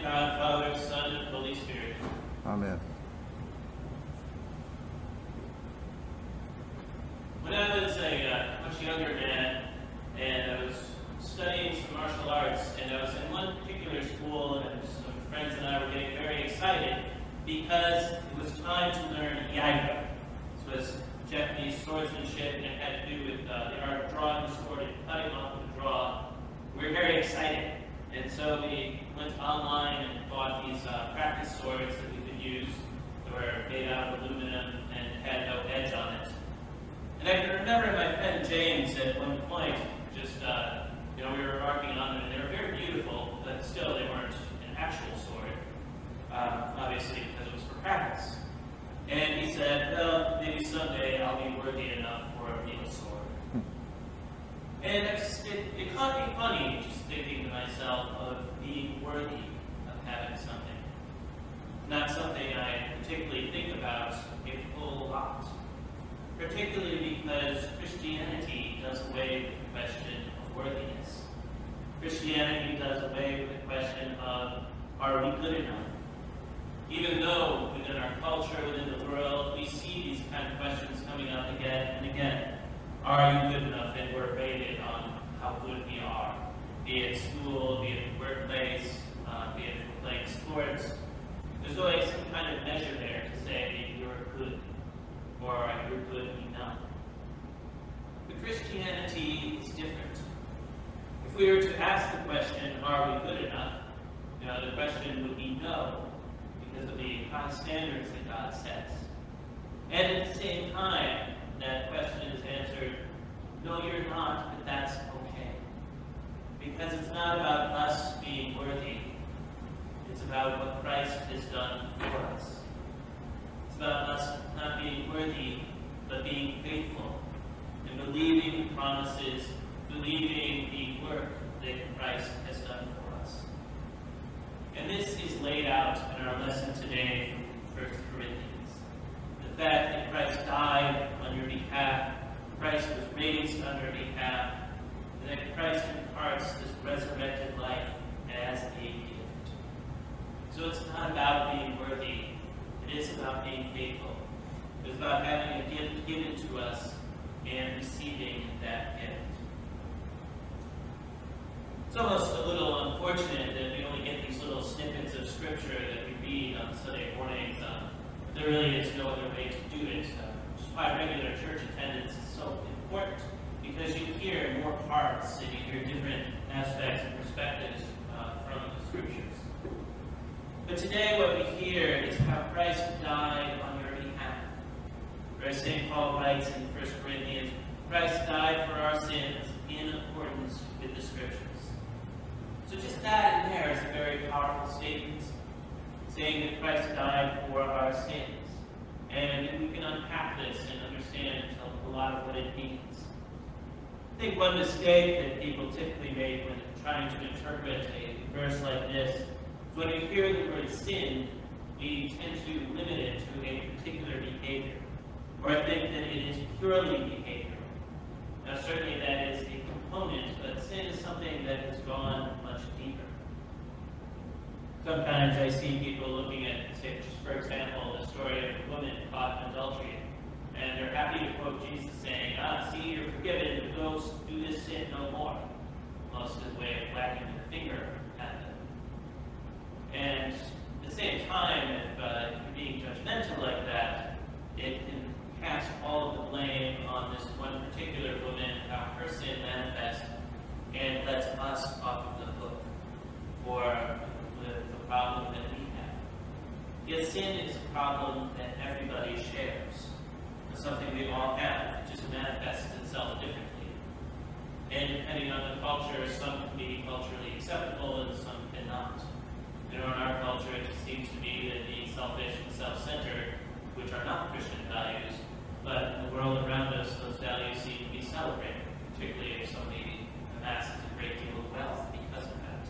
God, Father, Son, and Holy Spirit. Amen. When I was a much younger man, and I was studying some martial arts, and I was in one particular school, and some friends and I were getting very excited because it was time to learn Iaiga. This was Japanese swordsmanship, and it had to do with the art of drawing the sword and cutting off the draw. We were very excited, and so we went online and bought these practice swords that we could use. They were made out of aluminum and had no edge on it. And I can remember my friend James at one point, just, we were remarking on them, and they were very beautiful, but still they weren't an actual sword, obviously because it was for practice. And he said, well, maybe someday I'll be worthy enough for a real sword. And it caught me funny, just thinking to myself of being worthy of having something. Not something I particularly think about a whole lot. Particularly because Christianity does away with the question of worthiness. Christianity does away with the question of, are we good enough? Even though within our culture, within the world, we see these kind of questions coming up again and again. Are you good enough? And we're rated on how good we are. Be it school, be it workplace, be it for playing sports. There's always some kind of measure there to say you're good, or you're good enough. But Christianity is different. If we were to ask the question, are we good enough? The question would be no, because of the high standards that God sets. And at the same time, that question is answered, no, you're not, but that's okay. Because it's not about us being worthy. It's about what Christ has done for us. It's about us not being worthy, but being faithful and believing the promises, believing the work that Christ has done for us. And this is laid out in our lesson today from 1 Corinthians. The fact that Christ died on your behalf, Christ was raised on your behalf, and that Christ imparts this resurrected life as a gift. So it's not about being worthy. It is about being faithful. It's about having a gift given to us and receiving that gift. It's almost a little unfortunate that we only get these little snippets of scripture that we read on Sunday mornings. There really is no other way to do it. Just why regular church attendance is so important, because you hear more parts and you hear different aspects and perspectives from the scriptures. But today what we hear is how Christ died on your behalf. Where St. Paul writes in 1 Corinthians, Christ died for our sins in accordance with the scriptures. So just that in there is a very powerful statement, saying that Christ died for our sins. And we can unpack this and understand a lot of what it means. I think one mistake that people typically make when trying to interpret a verse like this is when we hear the word sin, we tend to limit it to a particular behavior, or think that it is purely behavior. Now certainly that is a component, but sin is something that has gone much deeper. Sometimes I see people looking at, say, just for example, the story of a woman caught in adultery, and they're happy to quote Jesus saying, see, you're forgiven, but go do this sin no more. Almost as a way of wagging the finger at them. And at the same time, if you're being judgmental like that, it can cast all of the blame on this one particular woman, how her sin manifests, and lets us off of the hook for the problem that we have. Yet sin is a problem that everybody shares. It's something we all have. It just manifests itself differently. And depending on the culture, some can be culturally acceptable and some cannot. In our culture, it just seems to be that being selfish and self-centered, which are not Christian values, but in the world around us, those values seem to be celebrated, particularly if somebody amasses a great deal of wealth because of that.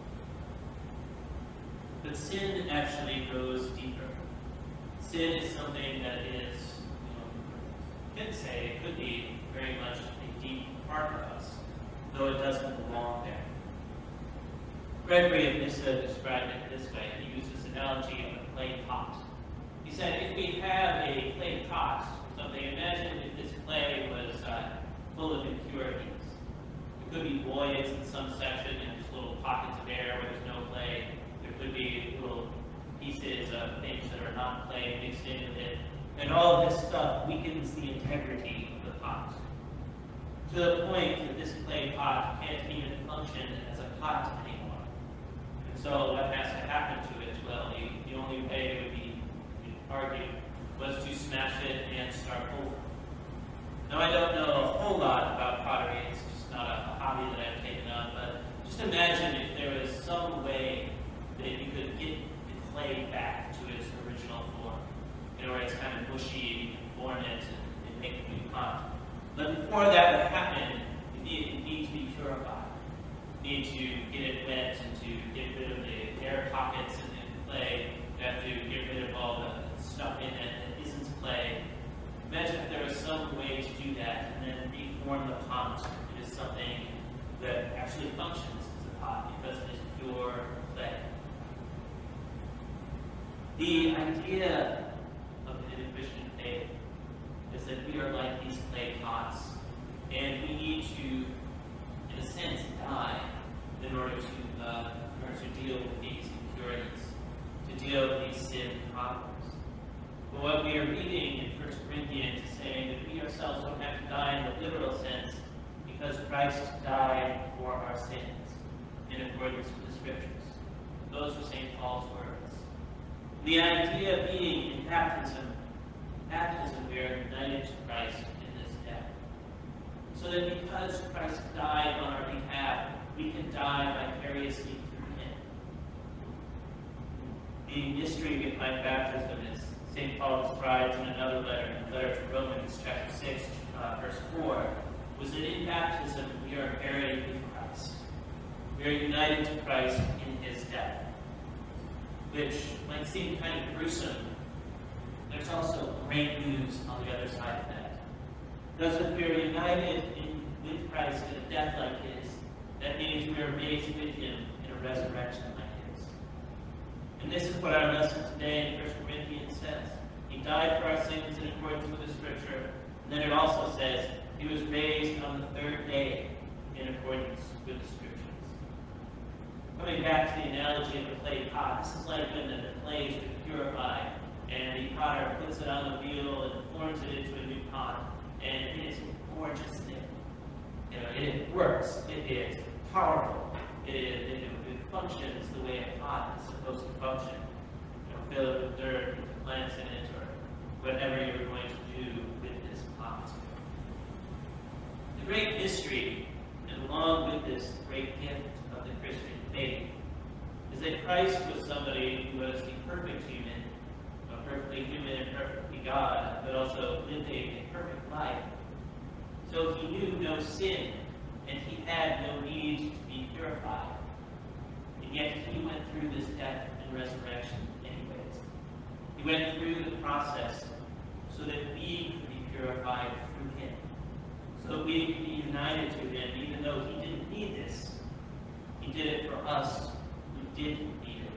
But sin actually goes deeper. Sin is something that is, you can say it could be very much a deep part of us, though it doesn't belong there. Gregory of Nyssa described it this way. He used this analogy of a clay pot. He said, if we have a clay pot, something, imagine if this clay was full of impurities. It could be voids in some section and just little pockets of air where there's no clay. There could be little pieces of things that are not clay mixed in with it. And all of this stuff weakens the integrity of the pot, to the point that this clay pot can't even function as a pot anymore. And so what has to happen to it? Well, the only way it would be, you'd argue, was to smash it and start over. Now, I don't know a whole lot about pottery. It's just not a hobby that I've taken on, but just imagine if there was some way that you could get the clay back to its original form. You know, where it's kind of mushy, you can form it and make a new pot. But before that would happen, it needs to be purified. You need to get it wet and to get rid of the air pockets in the clay. You have to get rid of all the stuff in it that isn't clay. Imagine if there was some way to do that and then reform the pot into something that actually functions as a pot because it is pure clay. The idea of the Christian faith is that we are like these clay pots, and we need to, in a sense, die in order to deal with these impurities, to deal with these sin problems. But what we are reading in 1 Corinthians is saying that we ourselves don't have to die in the literal sense because Christ died for our sins in accordance with the Scriptures. Those were St. Paul's words. The idea being in baptism we are united to Christ in this death. So that because Christ died on our behalf, we can die vicariously through him. The mystery behind baptism is St. Paul describes in another letter, in the letter to Romans, chapter 6, verse 4, was that in baptism we are buried with Christ. We are united to Christ in his death, which might seem kind of gruesome. There's also great news on the other side of that. Because if we are united with Christ in a death like his, that means we are raised with him in a resurrection like his. And this is what our lesson today in 1 Corinthians says. He died for our sins in accordance with the Scripture. And then it also says he was raised on the third day in accordance with the Scriptures. Coming back to the analogy of a clay pot, this is like when the clay is purified and the potter puts it on the wheel and forms it into a new pot. And it is a gorgeous thing. You know, it works. It is powerful. It functions the way a pot is supposed to function. You know, fill it with dirt, put plants in it, or whatever you're going to do with this pot. The great mystery, and along with this great gift of the Christian faith, is that Christ was somebody who was the perfect human, perfectly human and perfectly God, but also lived a perfect life. So he knew no sin, and he had no need to be purified. And yet he went through this death and resurrection anyways. He went through the process so that we could be purified through him, so that we could be united to him, even though he didn't need this. He did it for us who didn't need it.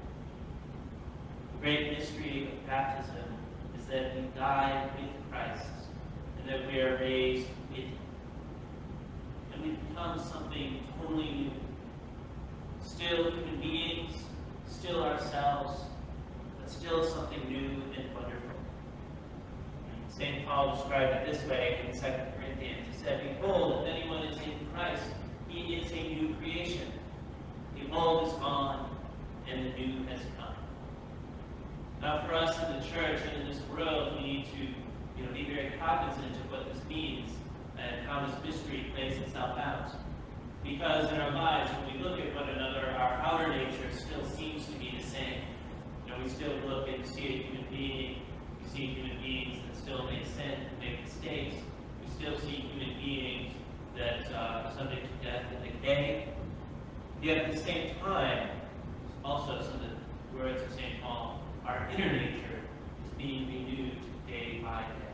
The great mystery of baptism is that we die with Christ and that we are raised with him. And we become something totally new. Still human beings, still ourselves, but still something new and wonderful. St. Paul described it this way in 2 Corinthians. He said, "Behold, if anyone is in Christ, he is a new creation. The old is gone, and the new has come." Now, for us in the church and in this world, we need to be very cognizant of what this means and how this mystery plays itself out. Because in our lives, when we look at one another, our outer nature still seems to be the same. We still look and see a human being. We see human beings that still make sin and make mistakes. We still see human beings that are subject to death and decay. Yet at the same time, also some of the words of St. Paul, our inner nature is being renewed day by day.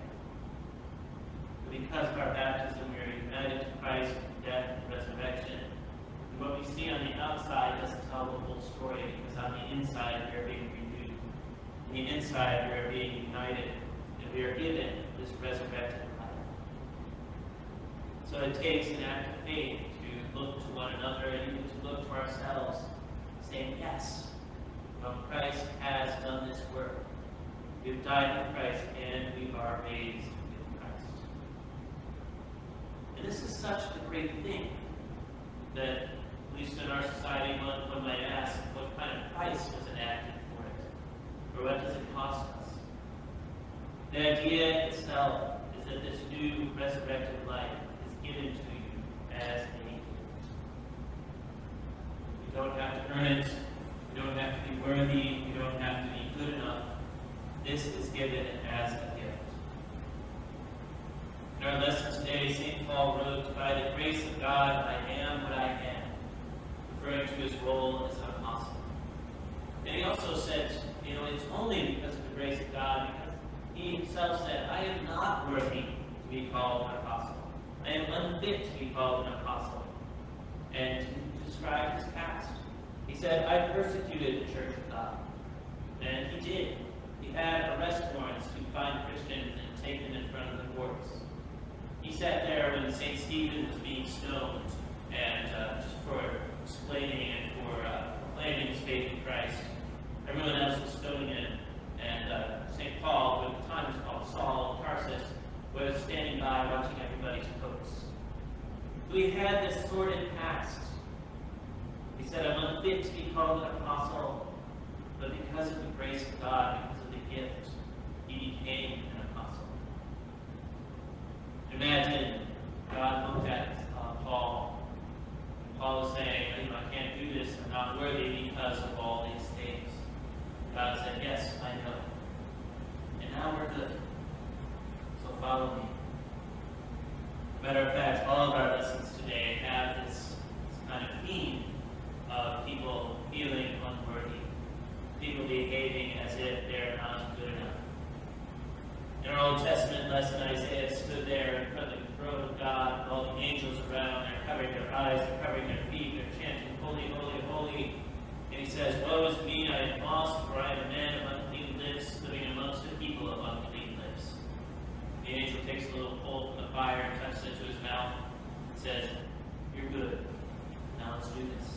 But because of our baptism, we are united to Christ in death and resurrection. And what we see on the outside doesn't tell the whole story, because on the inside we are being renewed. On the inside we are being united, and we are given this resurrected life. So it takes an act of faith to look to one another and even to look to ourselves, saying, yes, Christ has done this work. We've died with Christ and we are raised with Christ. And this is such a great thing that, at least in our society, one might ask, what kind of price was enacted for it? Or what does it cost us? The idea itself is that this new resurrected life is given to you as a gift. You don't have to earn it. You don't have to be worthy. You don't have to be good enough. This is given as a gift. In our lesson today, St. Paul wrote, by the grace of God, I am what I am, referring to his role as an apostle. And he also said, it's only because of the grace of God, because he himself said, I am not worthy to be called an apostle. I am unfit to be called an apostle. And to describe his past, he said, I persecuted the church of God. And he did. He had arrest warrants to find Christians and take them in front of the courts. He sat there when St. Stephen was being stoned, and just for explaining and for proclaiming his faith in Christ. Everyone else was stoning him, and St. Paul, who at the time was called Saul of Tarsus, was standing by watching everybody's coats. So he had this sordid past. He said, I'm unfit to be called an apostle, but because of the grace of God, because of the gift, he became an apostle. Imagine God looked at Paul, and Paul was saying, I can't do this, I'm not worthy because of all these things. God said, yes, I know. And now we're good. So follow me. Matter of fact, all of our lessons today have this kind of theme of people feeling unworthy, people behaving as if they're not good enough. In our Old Testament lesson, Isaiah stood there in front of the throne of God, with all the angels around. They're covering their eyes, they're covering their feet, they're chanting, holy, holy, holy. And he says, woe is me, I am lost, for I am a man of unclean lips, living amongst the people of unclean lips. The angel takes a little coal from the fire and touches it to his mouth and says, you're good. Now let's do this.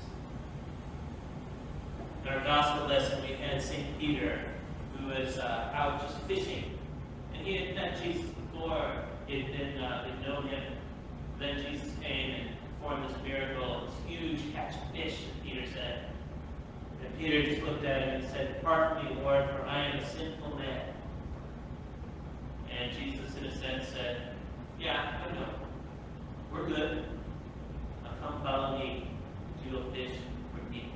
In our gospel lesson, we had St. Peter, who was out just fishing. And he had met Jesus before. He'd known him. Then Jesus came and performed this miracle, this huge catch of fish, that Peter said. And Peter just looked at him and said, depart from me, Lord, for I am a sinful man. And Jesus, in a sense, said, yeah, I know. We're good. Now come follow me. You will fish for people.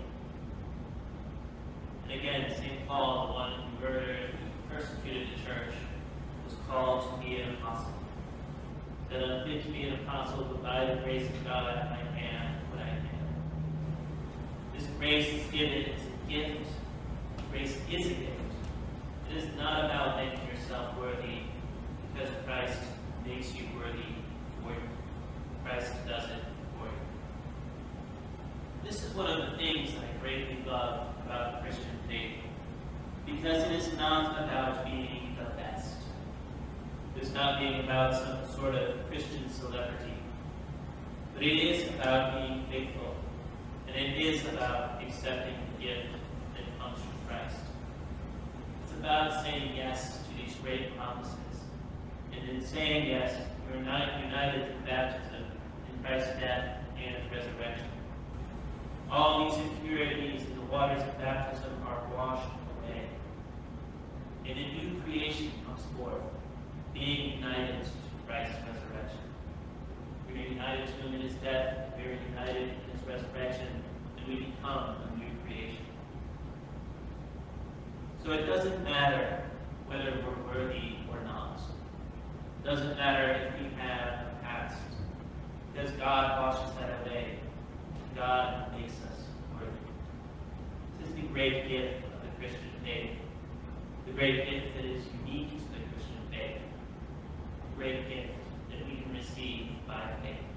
And again, St. Paul, the one who murdered, who persecuted the church, was called to be an apostle. That I'm fit to be an apostle, but by the grace of God, I am what I am. This grace is given as a gift. Grace is a gift. It is not about making yourself worthy, because Christ makes you worthy for you. Christ does it for you. This is one of the things that I greatly love about the Christian faith, because it is not about being the best. It is not being about some sort of Christian celebrity, but it is about being faithful, and it is about accepting the gift that comes from Christ. It's about saying yes to these great promises, and in saying yes, you're united through baptism in Christ's death and his resurrection. All these impurities in the waters of baptism are washed away, and a new creation comes forth, being united to Christ's resurrection. We are united to him in his death, we are united in his resurrection, and we become a new creation. So it doesn't matter whether we're worthy or not. It doesn't matter if we have a past, because God washes that away. God makes us worthy. This is the great gift of the Christian faith, the great gift that is unique to the Christian faith, the great gift that we can receive by faith.